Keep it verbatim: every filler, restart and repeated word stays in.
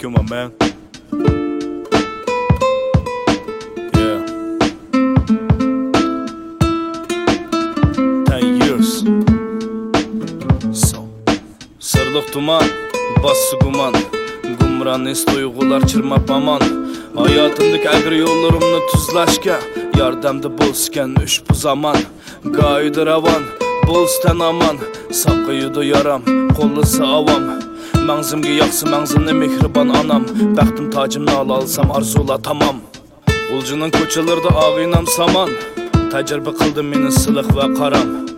Come on, man. Yeah. Ten years. So. Sırlık duman, bası guman. Gumran es duygular çırmap aman. Hayatımdaki əgr yollarımını tuzlaşka yardımda bolsken üç bu zaman. Gaydı ravan, bolstan aman. Sapqıyıdı yaram, kollusu avam. Mağzımga yaxşı mağzımda mehriban anam. Bəxtim tacımını alalsam arzula tamam. Ulcunun koçalarda ağıynam saman. Təcrübə qıldım meni sılıq və qaram.